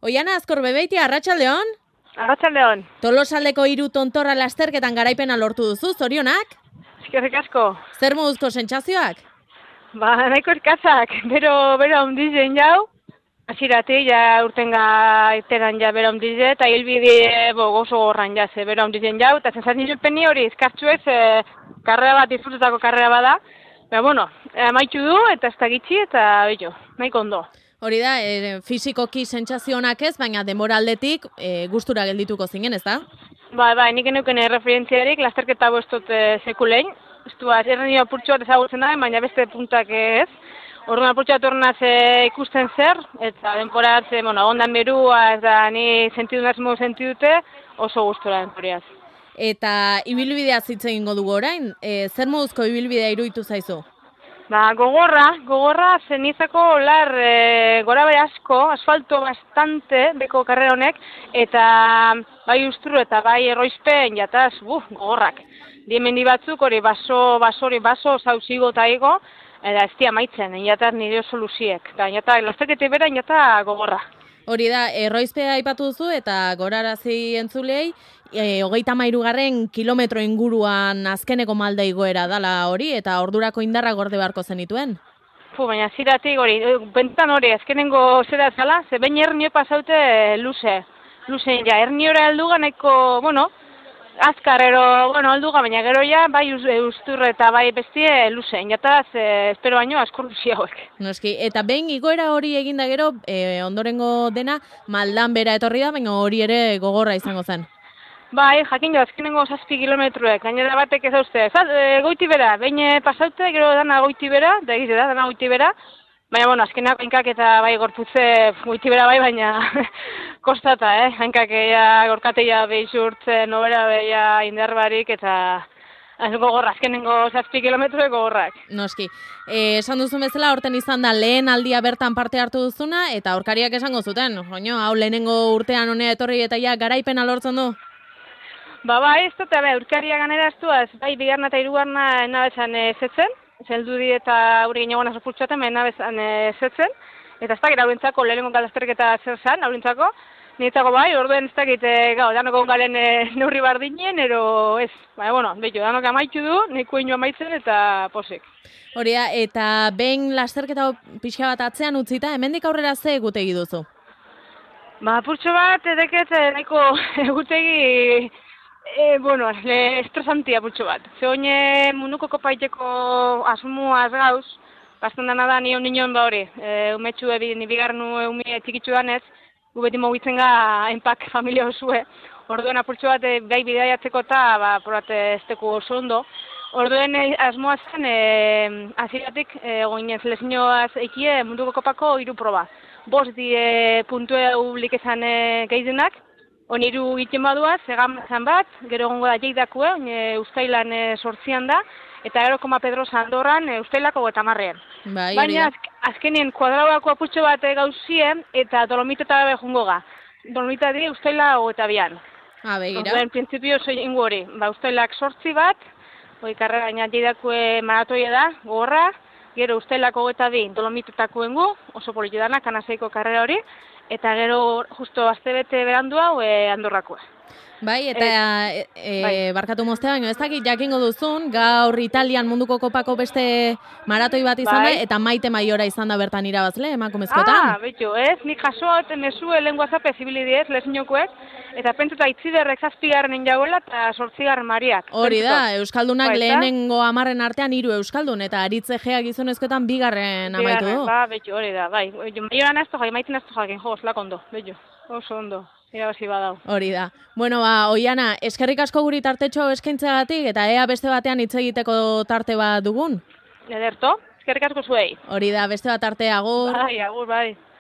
Oiana Azkorbebeiti, arratsaldeon? Arratsaldeon. Tolosaldeko 3 tontorra lasterketan garaipena lortu duzu, zorionak? Eskerrik asko. Zer moduzko sentsazioak? Nahiko eskatzak, bero handizen jau. Hasieratik ja urtenga iteran ja bero handize eta hilbide gozo gorran ja ze bero handizen jau eta sensazio peni hori eskartzuez karrera bat disfrutetako karrera bada. Baina bueno, amaitu du eta ez da gitxi eta bello, nahiko ondo. Hori da, fisikoki sentsazio onak ez, baina denbora aldetik gustura geldituko zinen, ez da? Bai, nik neuken referentziarik, lasterketa bostot sekulein. Ez du, errenio apurtxo bat ezagutzen da, baina beste puntak ez. Orduan apurtxo bat horrenaz ikusten zer, eta denporat, ondan berua, eta ni sentidunaz modu sentidute, oso gustora denporiaz. Eta ibilbidea hitz egingo dugu orain, zer moduzko ibilbidea iruditu zaizu? Gogorra zenizako gora bai asko, asfalto bastante beko karrera honek, eta bai ustru eta bai erroizpen jataz, gogorrak. Diemendi batzuk hori baso, zauzigo eta ego, eta ez dia maitzen, jataz nire oso luziek. Eta lasterkete bera, jata gogorra. Hori da, erroizpea aipatu duzu eta gorarazi entzulei, 33 kilometro inguruan azkeneko malda igoera dala hori, eta ordurako indarra gorde beharko zenituen? Baina ziratik hori, bentan hori, azkenengo zera zala, ze behin hernio pasaute luze, ja, herniora helduga nahiko, azkarrero, helduga, baina gero ja, bai usturre eta bai bestie luze, jataz, espero baino, asko luzi hauek. Noski, eta behin igoera hori eginda gero, ondorengo dena, maldan bera etorri da, baina hori ere gogorra izango zen. Bai, jakin jo, azkenengo 7 kilometruek, gainera batek ez dauzte, goiti bera, behin pasaute, gero dana goiti bera, da egize da, dana goiti bera, baina, azkenak hankak eta bai gorputze goiti bera bai, baina kostata, hankak gorkateia behizurtzen, nobera behia indarbarik eta gogorra, azkenengo 7 kilometruek gogorrak. Noski, esan duzun bezala, horten izan da lehen aldia bertan parte hartu duzuna, eta aurkariak esango zuten, hau lehenengo urtean honea etorri eta ja garaipena lortzen du? Bai, ez dut, urkaria ganera aztuaz, bai, bigarna eta hirugarna enabezan zetzen, zeldu di eta hori ginegoan azapurtxaten, enabezan zetzen, eta ez dakit haurentzako lehenengo galazterketa zer zan, haurentzako, niretzako bai, orduen ez dakit, danoko galen neurri bardinen, ero ez, danok amaitu du, niko ino amaitzen eta posik. Hori da, eta behin lasterketa pixka bat atzean utzita, hemendik aurrera ze egutegi duzu? Apurtxo bat, edeket nahiko egutegi, estresantia putxo bat. Ze oine munduko kopaiteko asmuaz gauz, bastan dana da nion hori, umetxu bigarnu umie txikitzu danez, gu beti mogitzen ga enpak familia osue. Orduen apurtxo bat gai bidaiatzeko eta ez teku oso ondo. Orduen asmoa zen, aziratik, goinen selezioaz eikie munduko kopako 3 proba. 5 puntue ublik ezan gehizenak, Oniru egiten badua, segamazan bat, gero egongo da jeidakue, ustailan 8 da, eta gero Koma Pedro Andorran ustailako 50. Baina azkenien kuadrauako aputxo bat gauzien, eta Dolomita eta Babe jungo ga. Dolomita di ustaila 22. Begira. En prinsipio oso ingo hori, ustailak 8 bat, karrera gaina jeidakue maratoia da, gogorra, gero ustailako 22 Dolomitetako engu, oso politi dana, kanaseiko karrera hori, eta gero justo astebete berandu hau Andorrakoa. Bai, eta barkatu moztea, baina ez dakit jakingo duzun, gaur Italian munduko kopako beste maratoi bat izan da, eta Maite Maiora izan da bertan irabazle, emakumezkoetan. Betxo, nik jasoat mesue lehen WhatsApp zibilidiez, lezinokoek, eta pentsuta itziderrek 7. jauela eta 8. Mariak. Hori da, Euskaldunak lehenengo 10 artean 3 Euskaldun, eta Aritze Gea gizonezkoetan 2. amaitu du. Betxo, hori da, bai. Maioran ez tojakin, maitzen ez tojakin, oslak ondo, betxo, oso ondo. Irabazi badau. Hori da. Oiana, eskerrik asko guri tartetxo eskaintzeagatik eta ea beste batean hitz egiteko tarte bat dugun? Ederto, eskerrik asko zuei. Hori da, beste bat arte, agur. Bai, agur, bai.